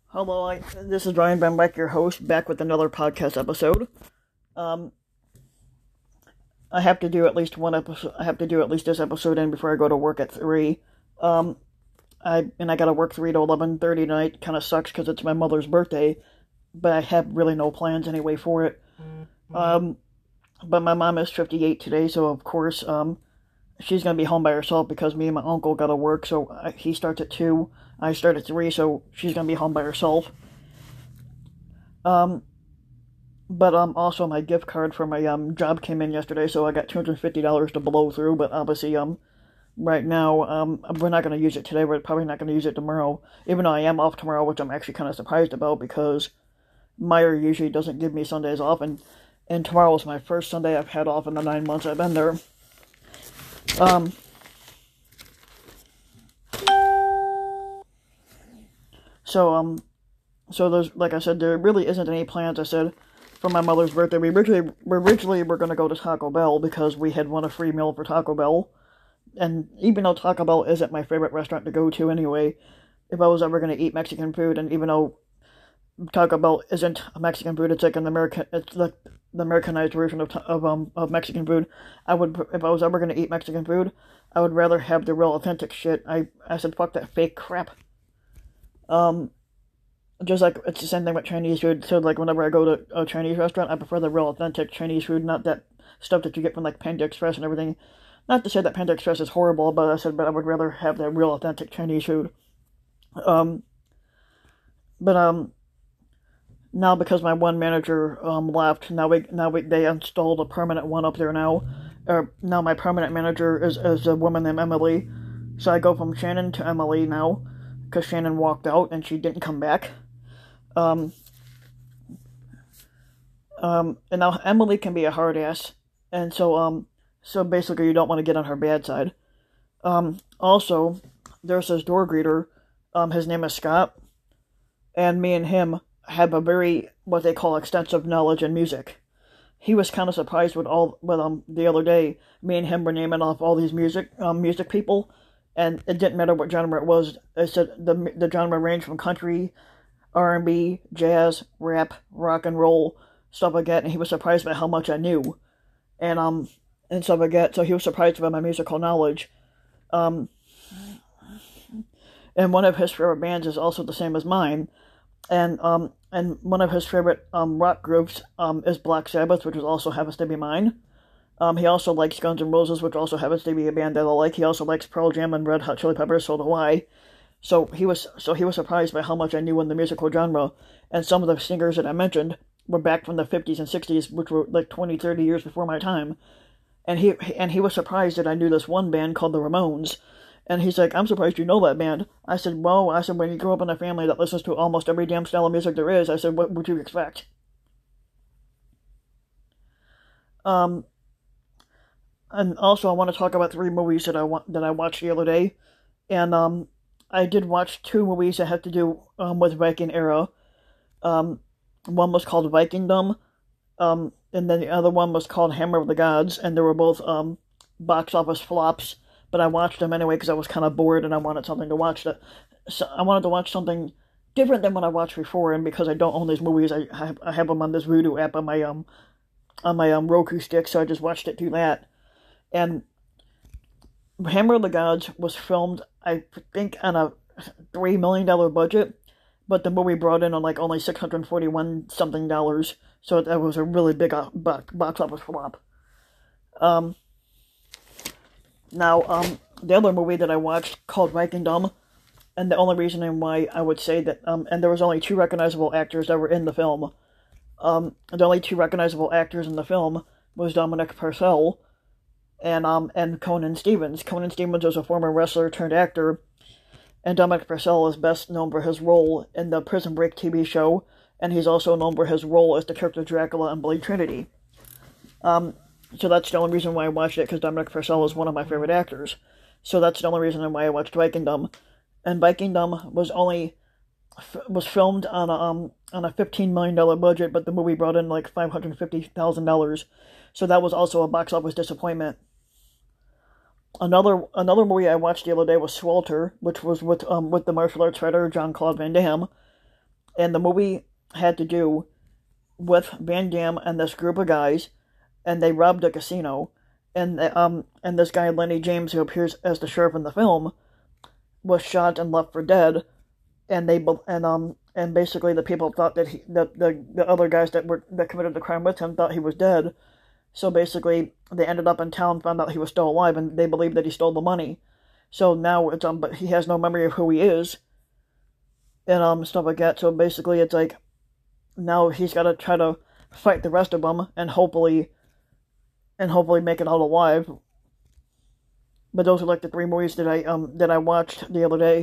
Hello, this is Ryan Van Wyck, your host, back with another podcast episode. Um, I have to do at least one episode. I have to do at least this episode in before I go to work at 3. Um, I gotta work 3 to 11:30 tonight. Kind of sucks because it's my mother's birthday, but I have really no plans anyway for it. Um, but my mom is 58 today, so of course, she's gonna be home by herself because me and my uncle gotta work. So he starts at 2, I start at 3, so she's gonna be home by herself. Um, but also my gift card for my job came in yesterday, so I got $250 to blow through. But obviously, right now, we're not gonna use it today. We're probably not gonna use it tomorrow, even though I am off tomorrow, which I'm actually kind of surprised about because Meyer usually doesn't give me Sundays off, and tomorrow is my first Sunday I've had off in the 9 months I've been there. Um, so so there's, like I said, there really isn't any plans. I said for my mother's birthday, we originally were gonna go to Taco Bell because we had won a free meal for Taco Bell, and even though Taco Bell isn't my favorite restaurant to go to anyway, if I was ever gonna eat Mexican food, and even though Taco Bell isn't a Mexican food, it's like it's like the Americanized version of Mexican food. I would, if I was ever gonna eat Mexican food, I would rather have the real authentic shit. I said fuck that fake crap. Um, just like it's the same thing with Chinese food. So like whenever I go to a Chinese restaurant, I prefer the real authentic Chinese food, not that stuff that you get from like Panda Express and everything. Not to say that Panda Express is horrible, but I would rather have the real authentic Chinese food. Um, but now because my one manager left, they installed a permanent one up there now. Now my permanent manager is a woman named Emily. So I go from Shannon to Emily now because Shannon walked out and she didn't come back. Um, and now Emily can be a hard ass, and so basically you don't want to get on her bad side. Also, there's this door greeter, his name is Scott, and me and him have a very, what they call, extensive knowledge in music. He was kind of surprised the other day, me and him were naming off all these music people, and it didn't matter what genre it was. It said the genre ranged from country, R&B, jazz, rap, rock and roll, stuff like that, and he was surprised by how much I knew, and and stuff like that. So he was surprised by my musical knowledge. Um, and one of his favorite bands is also the same as mine, and one of his favorite rock groups is Black Sabbath, which also happens to be mine. He also likes Guns N' Roses, which also happens to be a band that I like. He also likes Pearl Jam and Red Hot Chili Peppers, so do I. So he was surprised by how much I knew in the musical genre, and some of the singers that I mentioned were back from the 50s and 60s, which were like 20, 30 years before my time. And he was surprised that I knew this one band called the Ramones. And he's like, I'm surprised you know that band. I said, well, when you grow up in a family that listens to almost every damn style of music there is, I said, what would you expect? Um, and also I want to talk about 3 movies that I watched the other day. And I did watch 2 movies that had to do with Viking era. Um, One was called Vikingdom, and then the other one was called Hammer of the Gods, and they were both box office flops. But I watched them anyway because I was kind of bored and I wanted something to watch. So I wanted to watch something different than what I watched before, and because I don't own these movies, I have them on this Vudu app on my Roku stick, so I just watched it through that. And Hammer of the Gods was filmed, I think, on a $3 million budget, but the movie brought in on like only $641 something dollars, so that was a really big box office flop. Um, the other movie that I watched called Vikingdom, and the only reason why I would say that, and there was only 2 recognizable actors that were in the film. The only 2 recognizable actors in the film was Dominic Purcell and Conan Stevens. Conan Stevens was a former wrestler turned actor, and Dominic Purcell is best known for his role in the Prison Break TV show, and he's also known for his role as the character Dracula in Blade Trinity. So that's the only reason why I watched it, because Dominic Purcell is one of my favorite actors. So that's the only reason why I watched Vikingdom. And Vikingdom was filmed on a $15 million budget, but the movie brought in like $550,000. So that was also a box office disappointment. Another movie I watched the other day was Swelter, which was with the martial arts fighter Jean-Claude Van Damme. and the movie had to do with Van Damme and this group of guys, and they robbed a casino, and this guy Lenny James, who appears as the sheriff in the film, was shot and left for dead, and basically the people thought that the other guys that committed the crime with him thought he was dead. So basically, they ended up in town, found out he was still alive, and they believed that he stole the money. So now it's but he has no memory of who he is, and stuff like that. So basically, it's like now he's got to try to fight the rest of them, and hopefully make it out alive. But those are like the 3 movies that I watched the other day.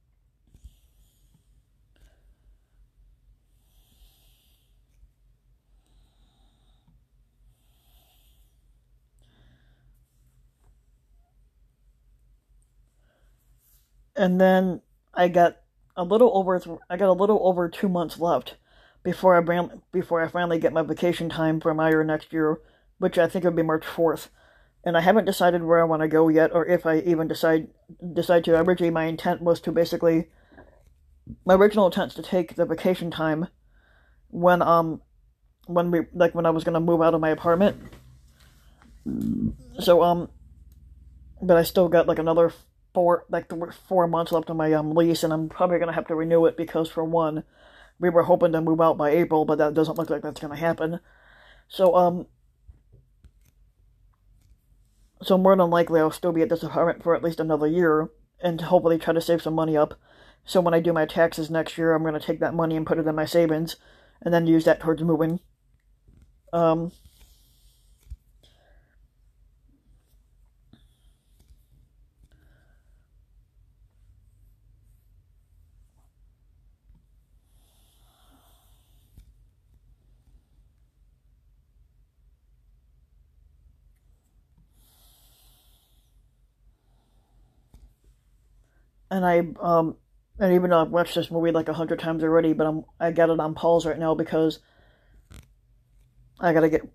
And then I got a little over 2 months left before I finally get my vacation time for Meyer next year, which I think would be March 4th. And I haven't decided where I want to go yet, or if I even decide to. Originally, my original intent is to take the vacation time when I was gonna move out of my apartment. So but I still got like another 4 months left on my lease, and I'm probably gonna have to renew it because, for one, we were hoping to move out by April, but that doesn't look like that's gonna happen. So so more than likely I'll still be at this apartment for at least another year, and hopefully try to save some money up. So when I do my taxes next year, I'm gonna take that money and put it in my savings, and then use that towards moving. And even though I've watched this movie like 100 times already, but I got it on pause right now because I gotta get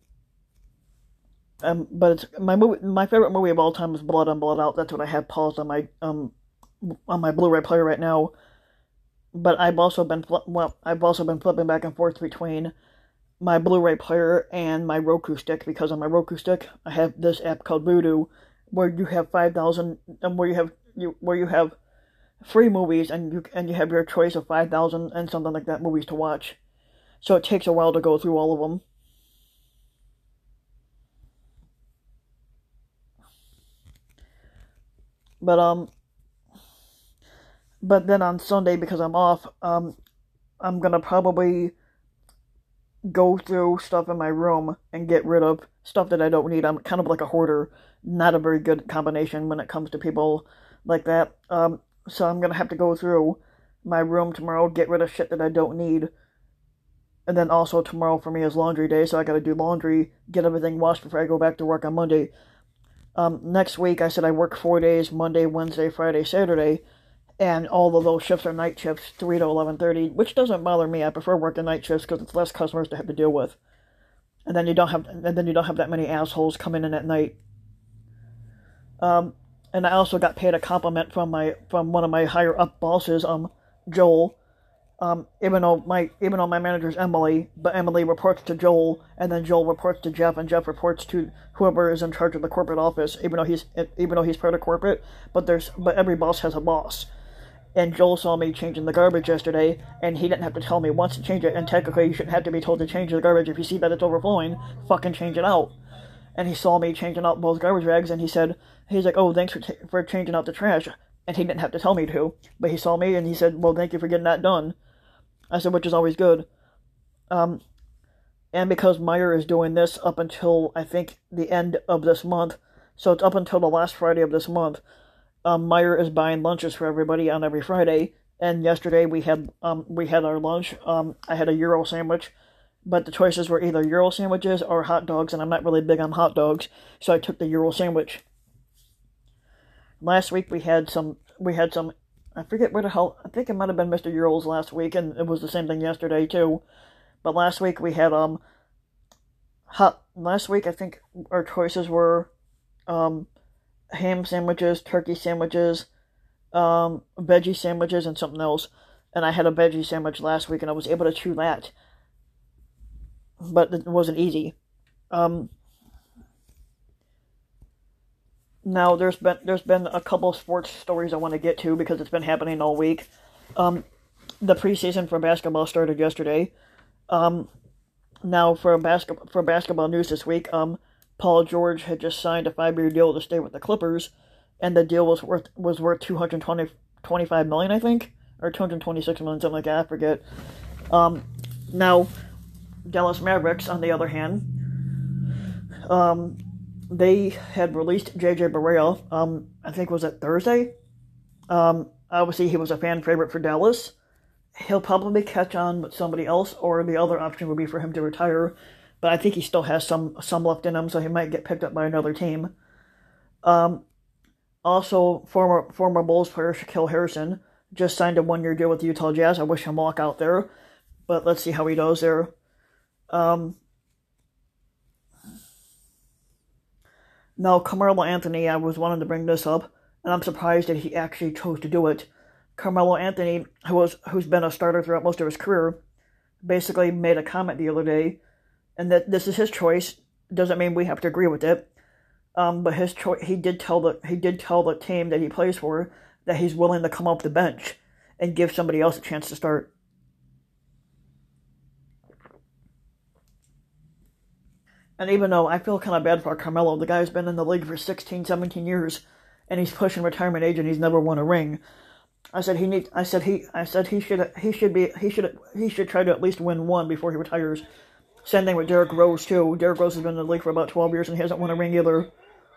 but it's my favorite movie of all time is Blood On Blood Out. That's what I have paused on my Blu-ray player right now. But I've also been flipping back and forth between my Blu-ray player and my Roku stick, because on my Roku stick I have this app called Vudu, where you have 5,000, where you have free movies, and you have your choice of 5,000 and something like that movies to watch. So it takes a while to go through all of them. But then on Sunday, because I'm off, I'm gonna probably go through stuff in my room and get rid of stuff that I don't need. I'm kind of like a hoarder, not a very good combination when it comes to people like that. So I'm gonna have to go through my room tomorrow, get rid of shit that I don't need. And then also tomorrow for me is laundry day, so I gotta do laundry, get everything washed before I go back to work on Monday. Next week, I said I work 4 days, Monday, Wednesday, Friday, Saturday, and all of those shifts are night shifts, 3 to 11:30, which doesn't bother me. I prefer working night shifts because it's less customers to have to deal with, and then you don't have that many assholes coming in at night. And I also got paid a compliment from one of my higher up bosses, Joel. Even though my manager's Emily, but Emily reports to Joel, and then Joel reports to Jeff, and Jeff reports to whoever is in charge of the corporate office. Even though he's part of corporate, but every boss has a boss. And Joel saw me changing the garbage yesterday, and he didn't have to tell me once to change it. And technically, you shouldn't have to be told to change the garbage. If you see that it's overflowing, fucking change it out. And he saw me changing out both garbage bags, and he's like, "Oh, thanks for changing out the trash." And he didn't have to tell me to, but he saw me and he said, "Well, thank you for getting that done." I said, which is always good. And because Meyer is doing this up until, I think, the end of this month, so it's up until the last Friday of this month, Meyer is buying lunches for everybody on every Friday. And yesterday we had our lunch. I had a Euro sandwich, but the choices were either Euro sandwiches or hot dogs, and I'm not really big on hot dogs, so I took the Euro sandwich. Last week we had some, I forget where the hell, I think it might have been Mr. Euro's last week, and it was the same thing yesterday too. But last week we had, last week I think our choices were, ham sandwiches, turkey sandwiches, veggie sandwiches, and something else. and I had a veggie sandwich last week, and I was able to chew that, but it wasn't easy. Now there's been a couple of sports stories I want to get to because it's been happening all week. The preseason for basketball started yesterday. Now for basketball news this week, Paul George had just signed a 5-year deal to stay with the Clippers, and the deal was worth $225 million, I think, or $226 million, something like that. I forget. Now Dallas Mavericks, on the other hand, they had released J.J. Barea. I think was it Thursday. Obviously he was a fan favorite for Dallas. He'll probably catch on with somebody else, or the other option would be for him to retire. But I think he still has some left in him, so he might get picked up by another team. Also, former Bulls player Shaquille Harrison just signed a 1-year deal with the Utah Jazz. I wish him luck out there, but let's see how he does there. Now, Carmelo Anthony, I was wanting to bring this up, and I'm surprised that he actually chose to do it. Carmelo Anthony, who's been a starter throughout most of his career, basically made a comment the other day, and that this is his choice. Doesn't mean we have to agree with it. But his choice, he did tell the team that he plays for that he's willing to come off the bench and give somebody else a chance to start. And even though I feel kind of bad for Carmelo, the guy's been in the league for 16, 17 years, and he's pushing retirement age, and he's never won a ring. I said he should try to at least win one before he retires. Same thing with Derrick Rose too. Derrick Rose has been in the league for about 12 years and he hasn't won a ring either.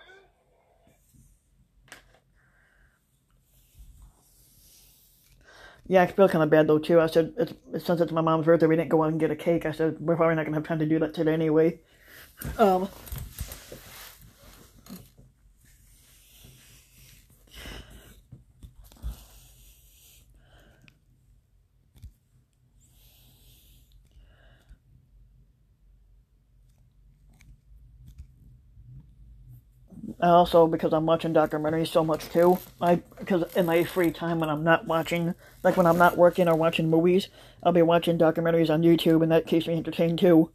Yeah, I feel kind of bad though too. I said since it's my mom's birthday, we didn't go out and get a cake. I said we're probably not gonna have time to do that today anyway. Also, because I'm watching documentaries so much too, because in my free time when I'm not watching, like when I'm not working or watching movies, I'll be watching documentaries on YouTube, and that keeps me entertained too.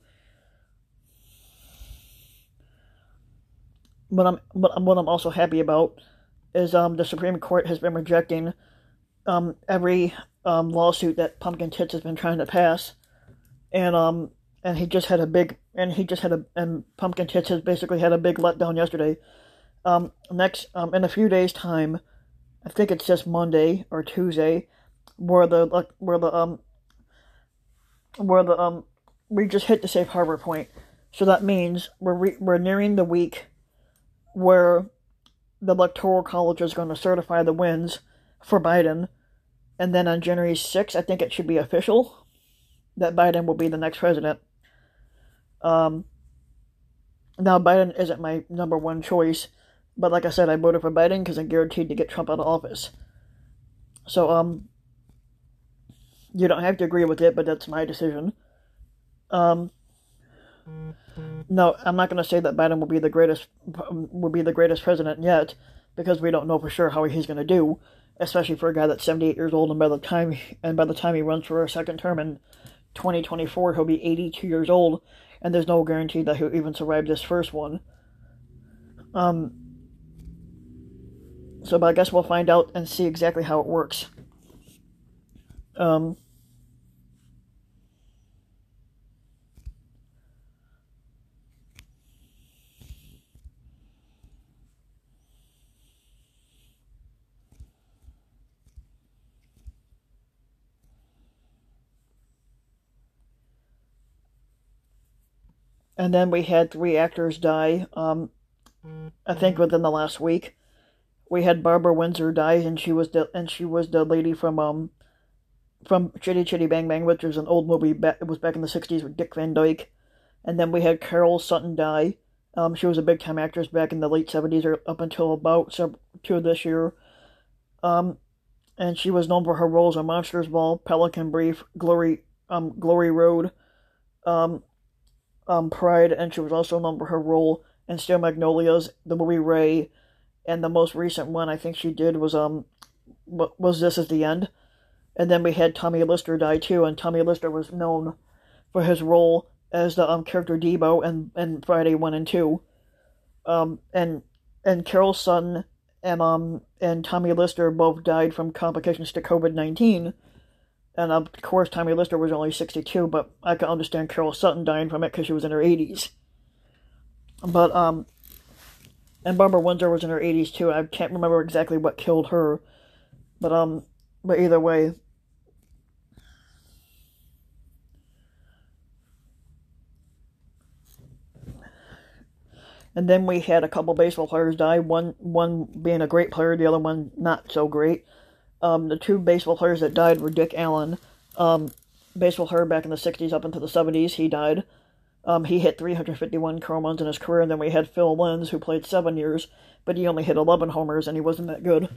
What I'm also happy about is the Supreme Court has been rejecting every lawsuit that Pumpkin Tits has been trying to pass, and Pumpkin Tits has basically had a big letdown yesterday. Next, in a few days' time, I think it's just Monday or Tuesday, where we just hit the safe harbor point. So that means we're nearing the week where the Electoral College is going to certify the wins for Biden, and then on January 6th, I think it should be official that Biden will be the next president. Now, Biden isn't my number one choice, but like I said, I voted for Biden because I'm guaranteed to get Trump out of office. So, you don't have to agree with it, but that's my decision. No, I'm not going to say that Biden will be the greatest president yet, because we don't know for sure how he's going to do, especially for a guy that's 78 years old, and by the time he runs for a second term in 2024, he'll be 82 years old, and there's no guarantee that he'll even survive this first one. But I guess we'll find out and see exactly how it works. And then we had 3 actors die, I think within the last week. We had Barbara Windsor die, and she was the lady from Chitty Chitty Bang Bang, which was an old movie. It was back in the 60s with Dick Van Dyke. And then we had Carol Sutton die. She was a big time actress back in the late 70s or up until about to this year. And she was known for her roles on Monsters Ball, Pelican Brief, Glory Road, Pride, and she was also known for her role in Steel Magnolias, the movie Ray, and the most recent one I think she did was This Is the End. And then we had Tommy Lister die too, and Tommy Lister was known for his role as the character Debo in Friday 1 and 2. And Carol Sutton and Tommy Lister both died from complications to COVID-19. And of course, Tommy Lister was only 62, but I can understand Carol Sutton dying from it because she was in her 80s. But and Barbara Windsor was in her 80s too. I can't remember exactly what killed her, but either way. And then we had a couple baseball players die, one being a great player, the other one not so great. The two baseball players that died were Dick Allen, baseball player back in the 60s up into the 70s. He died. He hit 351 home runs in his career, and then we had Phil Linz, who played 7 years, but he only hit 11 homers, and he wasn't that good.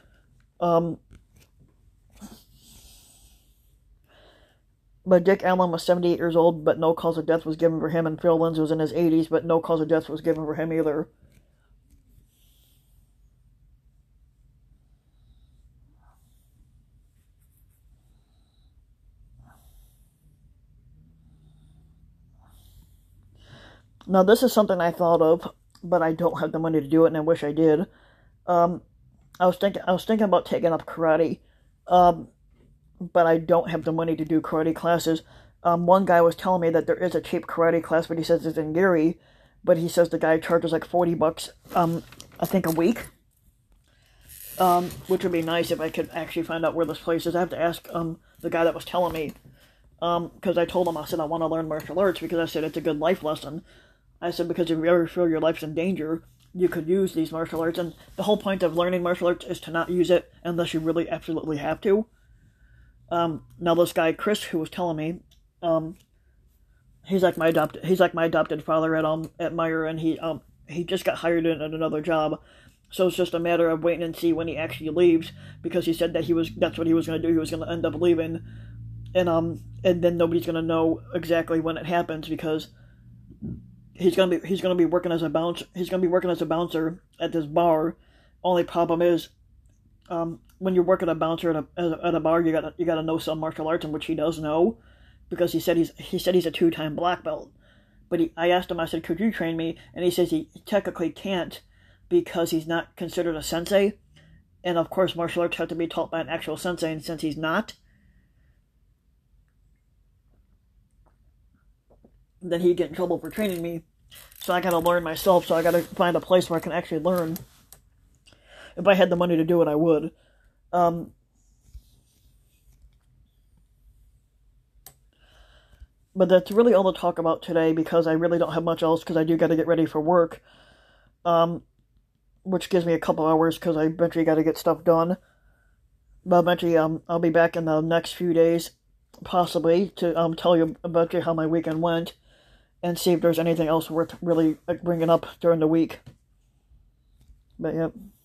But Dick Allen was 78 years old, but no cause of death was given for him, and Phil Linz was in his 80s, but no cause of death was given for him either. Now, this is something I thought of, but I don't have the money to do it, and I wish I did. I was thinking about taking up karate, but I don't have the money to do karate classes. One guy was telling me that there is a cheap karate class, but he says it's in Gary, but he says the guy charges like $40, I think a week, which would be nice if I could actually find out where this place is. I have to ask the guy that was telling me, because I told him, I said I want to learn martial arts because I said it's a good life lesson. I said because if you ever feel your life's in danger, you could use these martial arts, and the whole point of learning martial arts is to not use it unless you really absolutely have to. Now this guy Chris, who was telling me, he's like my adopted father at Meyer, and he just got hired in at another job, so it's just a matter of waiting and see when he actually leaves, because he said that that's what he was going to do. He was going to end up leaving, and then nobody's going to know exactly when it happens, because he's going to be working as a bouncer. He's going to be working as a bouncer at this bar. Only problem is, when you're working a bouncer at a bar, you gotta know some martial arts, in which he does know, because he said he's a 2-time black belt. But I asked him, I said, could you train me? And he says he technically can't, because he's not considered a sensei. And of course, martial arts have to be taught by an actual sensei, and since he's not, then he'd get in trouble for training me. So I gotta learn myself, so I gotta find a place where I can actually learn. If I had the money to do it, I would. But that's really all to talk about today, because I really don't have much else, because I do got to get ready for work, which gives me a couple hours, because I eventually got to get stuff done. But eventually, I'll be back in the next few days, possibly, to tell you eventually how my weekend went, and see if there's anything else worth really bringing up during the week. But yeah.